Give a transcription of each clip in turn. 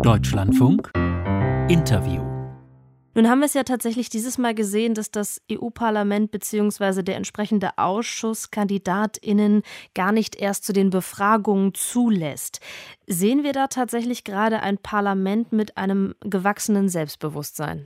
Deutschlandfunk Interview. Nun haben wir es ja tatsächlich dieses Mal gesehen, dass das EU-Parlament bzw. der entsprechende Ausschuss KandidatInnen gar nicht erst zu den Befragungen zulässt. Sehen wir da tatsächlich gerade ein Parlament mit einem gewachsenen Selbstbewusstsein?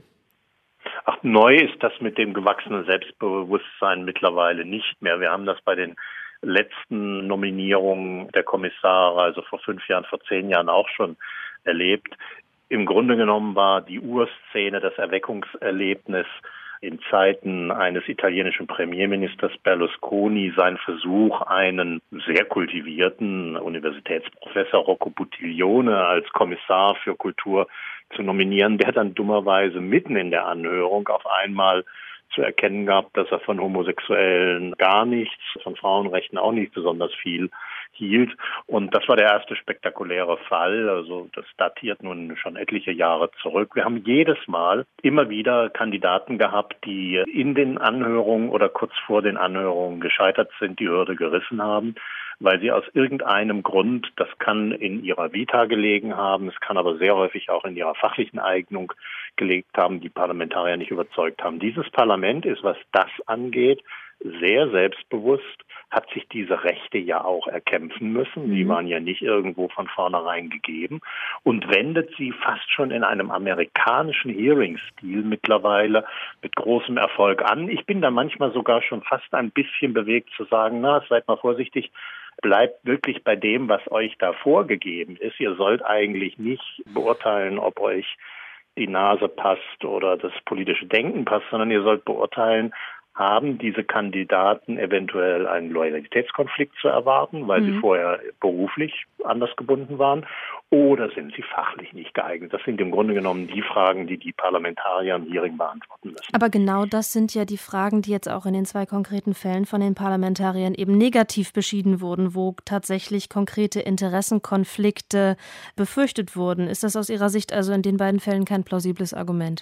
Ach, neu ist das mit dem gewachsenen Selbstbewusstsein mittlerweile nicht mehr. Wir haben das bei den letzten Nominierungen der Kommissare, also vor 5 Jahren, vor 10 Jahren auch schon erlebt. Im Grunde genommen war die Urszene, das Erweckungserlebnis in Zeiten eines italienischen Premierministers Berlusconi sein Versuch, einen sehr kultivierten Universitätsprofessor Rocco Buttiglione als Kommissar für Kultur zu nominieren, der dann dummerweise mitten in der Anhörung auf einmal zu erkennen gab, dass er von Homosexuellen gar nichts, von Frauenrechten auch nicht besonders viel hielt. Und das war der erste spektakuläre Fall. Also das datiert nun schon etliche Jahre zurück. Wir haben jedes Mal immer wieder Kandidaten gehabt, die in den Anhörungen oder kurz vor den Anhörungen gescheitert sind, die Hürde gerissen haben, weil sie aus irgendeinem Grund, das kann in ihrer Vita gelegen haben, es kann aber sehr häufig auch in ihrer fachlichen Eignung gelegt haben, die Parlamentarier nicht überzeugt haben. Dieses Parlament ist, was das angeht, sehr selbstbewusst, hat sich diese Rechte ja auch erkämpfen müssen. Die waren ja nicht irgendwo von vornherein gegeben und wendet sie fast schon in einem amerikanischen Hearing-Stil mittlerweile mit großem Erfolg an. Ich bin da manchmal sogar schon fast ein bisschen bewegt zu sagen, seid mal vorsichtig, bleibt wirklich bei dem, was euch da vorgegeben ist. Ihr sollt eigentlich nicht beurteilen, ob euch die Nase passt oder das politische Denken passt, sondern ihr sollt beurteilen, haben diese Kandidaten eventuell einen Loyalitätskonflikt zu erwarten, weil sie vorher beruflich anders gebunden waren, oder sind sie fachlich nicht geeignet? Das sind im Grunde genommen die Fragen, die die Parlamentarier im Hearing beantworten müssen. Aber genau das sind ja die Fragen, die jetzt auch in den 2 konkreten Fällen von den Parlamentariern eben negativ beschieden wurden, wo tatsächlich konkrete Interessenkonflikte befürchtet wurden. Ist das aus Ihrer Sicht also in den beiden Fällen kein plausibles Argument?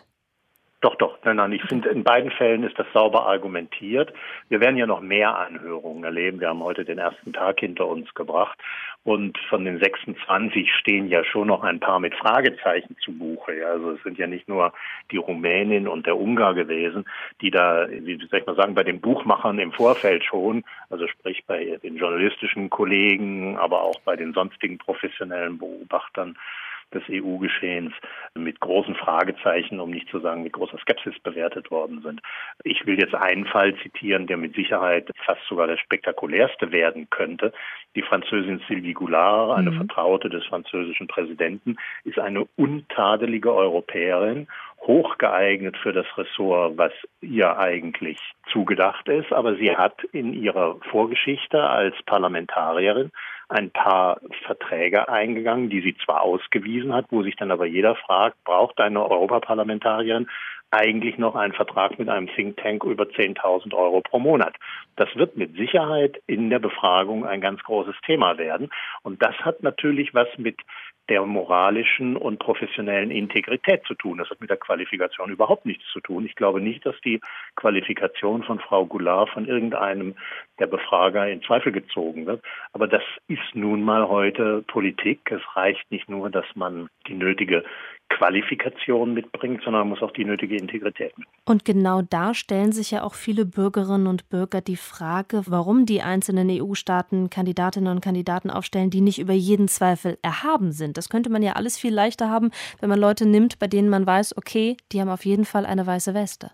Doch. Nein. Ich finde, in beiden Fällen ist das sauber argumentiert. Wir werden ja noch mehr Anhörungen erleben. Wir haben heute den ersten Tag hinter uns gebracht. Und von den 26 stehen ja schon noch ein paar mit Fragezeichen zu Buche. Also es sind ja nicht nur die Rumänin und der Ungar gewesen, die da, wie soll ich mal sagen, bei den Buchmachern im Vorfeld schon, also sprich bei den journalistischen Kollegen, aber auch bei den sonstigen professionellen Beobachtern des EU-Geschehens mit großen Fragezeichen, um nicht zu sagen mit großer Skepsis bewertet worden sind. Ich will jetzt einen Fall zitieren, der mit Sicherheit fast sogar der spektakulärste werden könnte. Die Französin Sylvie Goulard, eine Vertraute des französischen Präsidenten, ist eine untadelige Europäerin, hochgeeignet für das Ressort, was ihr eigentlich zugedacht ist. Aber sie hat in ihrer Vorgeschichte als Parlamentarierin ein paar Verträge eingegangen, die sie zwar ausgewiesen hat, wo sich dann aber jeder fragt, braucht eine Europaparlamentarierin eigentlich noch einen Vertrag mit einem Think Tank über 10.000 € pro Monat? Das wird mit Sicherheit in der Befragung ein ganz großes Thema werden. Und das hat natürlich was mit der moralischen und professionellen Integrität zu tun. Das hat mit der Qualifikation überhaupt nichts zu tun. Ich glaube nicht, dass die Qualifikation von Frau Goulard von irgendeinem der Befrager in Zweifel gezogen wird. Aber das ist nun mal heute Politik. Es reicht nicht nur, dass man die nötige Qualifikation mitbringt, sondern man muss auch die nötige Integrität mitbringen. Und genau da stellen sich ja auch viele Bürgerinnen und Bürger die Frage, warum die einzelnen EU-Staaten Kandidatinnen und Kandidaten aufstellen, die nicht über jeden Zweifel erhaben sind. Das könnte man ja alles viel leichter haben, wenn man Leute nimmt, bei denen man weiß, okay, die haben auf jeden Fall eine weiße Weste.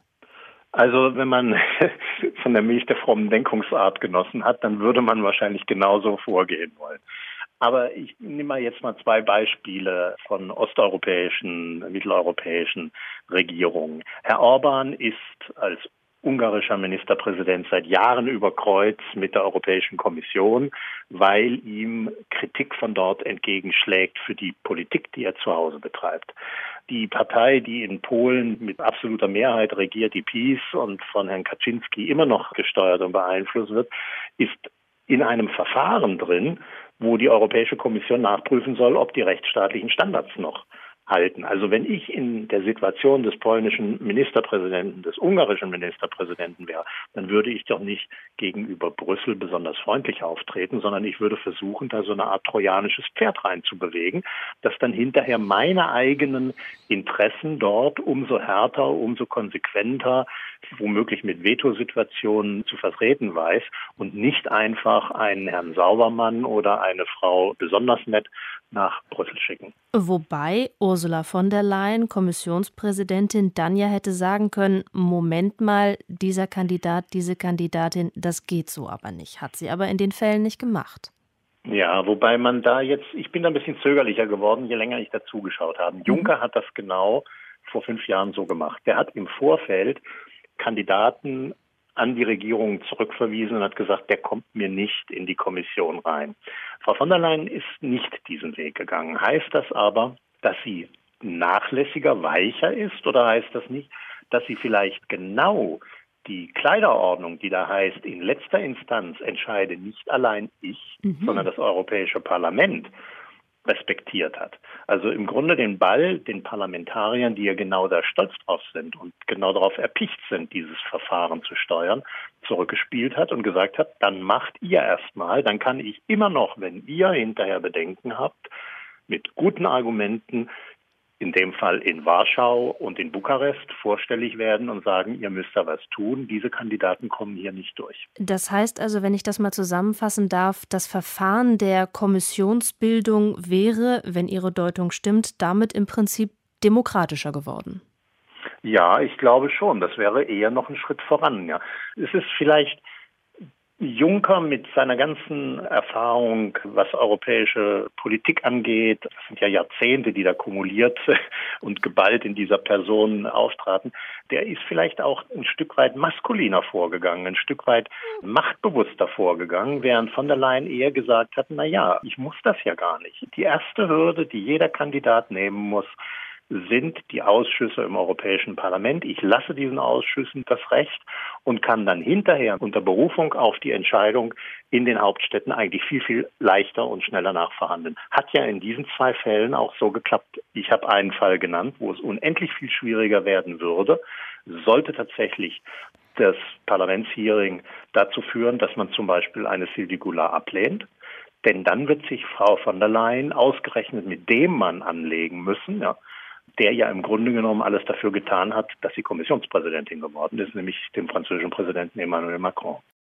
Also wenn man von der Milch der frommen Denkungsart genossen hat, dann würde man wahrscheinlich genauso vorgehen wollen. Aber ich nehme jetzt mal 2 Beispiele von osteuropäischen, mitteleuropäischen Regierungen. Herr Orban ist als ungarischer Ministerpräsident seit Jahren über Kreuz mit der Europäischen Kommission, weil ihm Kritik von dort entgegenschlägt für die Politik, die er zu Hause betreibt. Die Partei, die in Polen mit absoluter Mehrheit regiert, die PiS und von Herrn Kaczynski immer noch gesteuert und beeinflusst wird, ist in einem Verfahren drin, wo die Europäische Kommission nachprüfen soll, ob die rechtsstaatlichen Standards noch halten. Also wenn ich in der Situation des polnischen Ministerpräsidenten, des ungarischen Ministerpräsidenten wäre, dann würde ich doch nicht gegenüber Brüssel besonders freundlich auftreten, sondern ich würde versuchen, da so eine Art trojanisches Pferd reinzubewegen, dass dann hinterher meine eigenen Interessen dort umso härter, umso konsequenter, womöglich mit Vetosituationen zu vertreten weiß und nicht einfach einen Herrn Saubermann oder eine Frau besonders nett nach Brüssel schicken. Wobei Ursula von der Leyen, Kommissionspräsidentin, dann ja hätte sagen können, Moment mal, dieser Kandidat, diese Kandidatin, das geht so aber nicht. Hat sie aber in den Fällen nicht gemacht. Ja, wobei man da jetzt, ich bin da ein bisschen zögerlicher geworden, je länger ich dazugeschaut habe. Juncker hat das genau vor 5 Jahren so gemacht. Der hat im Vorfeld Kandidaten an die Regierung zurückverwiesen und hat gesagt, der kommt mir nicht in die Kommission rein. Frau von der Leyen ist nicht diesen Weg gegangen. Heißt das aber, dass sie nachlässiger, weicher ist, oder heißt das nicht, dass sie vielleicht genau die Kleiderordnung, die da heißt, in letzter Instanz entscheide nicht allein ich, sondern das Europäische Parlament, respektiert hat. Also im Grunde den Ball den Parlamentariern, die ja genau da stolz drauf sind und genau darauf erpicht sind, dieses Verfahren zu steuern, zurückgespielt hat und gesagt hat, dann macht ihr erstmal, dann kann ich immer noch, wenn ihr hinterher Bedenken habt, mit guten Argumenten, in dem Fall in Warschau und in Bukarest, vorstellig werden und sagen, ihr müsst da was tun. Diese Kandidaten kommen hier nicht durch. Das heißt also, wenn ich das mal zusammenfassen darf, das Verfahren der Kommissionsbildung wäre, wenn Ihre Deutung stimmt, damit im Prinzip demokratischer geworden. Ja, ich glaube schon. Das wäre eher noch ein Schritt voran. Ja. Es ist vielleicht Juncker mit seiner ganzen Erfahrung, was europäische Politik angeht, das sind ja Jahrzehnte, die da kumuliert und geballt in dieser Person auftraten, der ist vielleicht auch ein Stück weit maskuliner vorgegangen, ein Stück weit machtbewusster vorgegangen, während von der Leyen eher gesagt hat, na ja, ich muss das ja gar nicht. Die erste Hürde, die jeder Kandidat nehmen muss, sind die Ausschüsse im Europäischen Parlament. Ich lasse diesen Ausschüssen das Recht und kann dann hinterher unter Berufung auf die Entscheidung in den Hauptstädten eigentlich viel, viel leichter und schneller nachverhandeln. Hat ja in diesen 2 Fällen auch so geklappt. Ich habe einen Fall genannt, wo es unendlich viel schwieriger werden würde, sollte tatsächlich das Parlamentshearing dazu führen, dass man zum Beispiel eine Sylvie Goulard ablehnt. Denn dann wird sich Frau von der Leyen ausgerechnet mit dem Mann anlegen müssen, ja, der ja im Grunde genommen alles dafür getan hat, dass sie Kommissionspräsidentin geworden ist, nämlich dem französischen Präsidenten Emmanuel Macron.